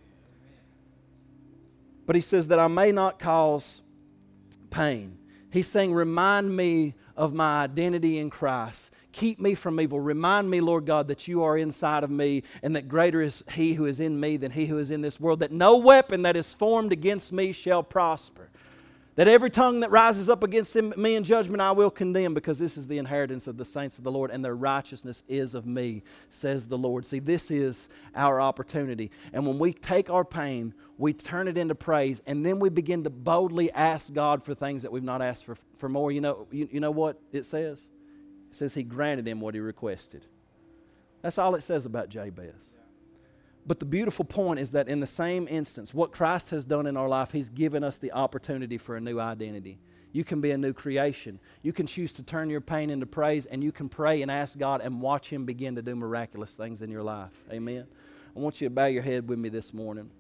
But he says that I may not cause pain. He's saying, remind me of my identity in Christ. Keep me from evil. Remind me, Lord God, that you are inside of me and that greater is he who is in me than he who is in this world, that no weapon that is formed against me shall prosper. That every tongue that rises up against me in judgment I will condemn, because this is the inheritance of the saints of the Lord, and their righteousness is of me, says the Lord. See, this is our opportunity. And when we take our pain, we turn it into praise, and then we begin to boldly ask God for things that we've not asked for, for more. You know, you, you know what it says? It says he granted him what he requested. That's all it says about Jabez. But the beautiful point is that in the same instance, what Christ has done in our life, he's given us the opportunity for a new identity. You can be a new creation. You can choose to turn your pain into praise, and you can pray and ask God and watch him begin to do miraculous things in your life. Amen. I want you to bow your head with me this morning.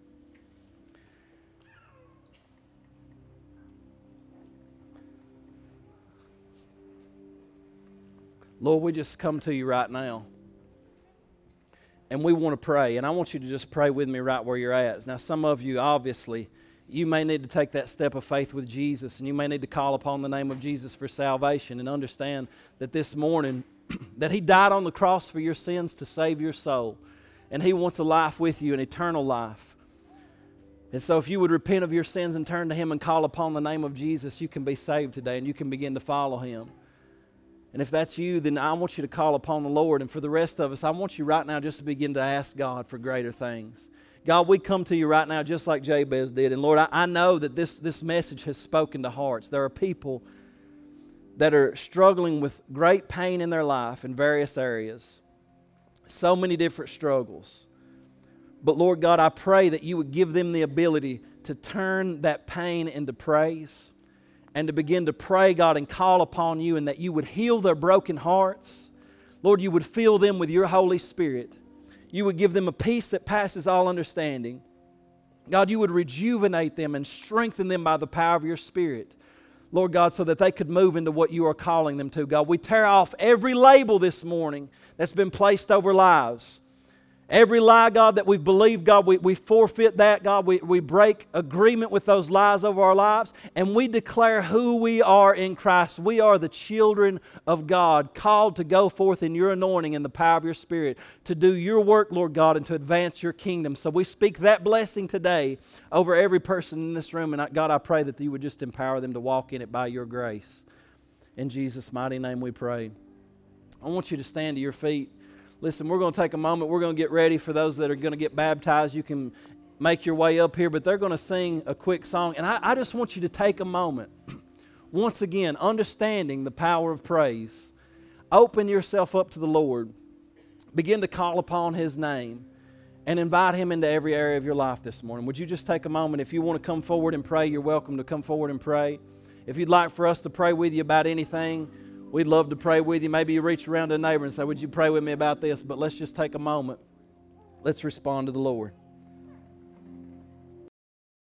Lord, we just come to you right now. And we want to pray. And I want you to just pray with me right where you're at. Now, some of you, obviously, you may need to take that step of faith with Jesus. And you may need to call upon the name of Jesus for salvation and understand that this morning, that he died on the cross for your sins to save your soul. And he wants a life with you, an eternal life. And so if you would repent of your sins and turn to him and call upon the name of Jesus, you can be saved today and you can begin to follow him. And if that's you, then I want you to call upon the Lord. And for the rest of us, I want you right now just to begin to ask God for greater things. God, we come to you right now just like Jabez did. And Lord, I, I know that this, this message has spoken to hearts. There are people that are struggling with great pain in their life in various areas. So many different struggles. But Lord God, I pray that you would give them the ability to turn that pain into praise. And to begin to pray, God, and call upon you, and that you would heal their broken hearts. Lord, you would fill them with your Holy Spirit. You would give them a peace that passes all understanding. God, you would rejuvenate them and strengthen them by the power of your Spirit. Lord God, so that they could move into what you are calling them to. God, we tear off every label this morning that's been placed over lives. Every lie, God, that we've believed, God, we, we forfeit that, God. We, we break agreement with those lies over our lives, and we declare who we are in Christ. We are the children of God, called to go forth in your anointing and the power of your Spirit, to do your work, Lord God, and to advance your kingdom. So we speak that blessing today over every person in this room, and I, God, I pray that you would just empower them to walk in it by your grace. In Jesus' mighty name we pray. I want you to stand to your feet. Listen, we're going to take a moment. We're going to get ready for those that are going to get baptized. You can make your way up here, but they're going to sing a quick song. And I, I just want you to take a moment. Once again, understanding the power of praise. Open yourself up to the Lord. Begin to call upon his name and invite him into every area of your life this morning. Would you just take a moment? If you want to come forward and pray, you're welcome to come forward and pray. If you'd like for us to pray with you about anything, we'd love to pray with you. Maybe you reach around to a neighbor and say, would you pray with me about this? But let's just take a moment. Let's respond to the Lord.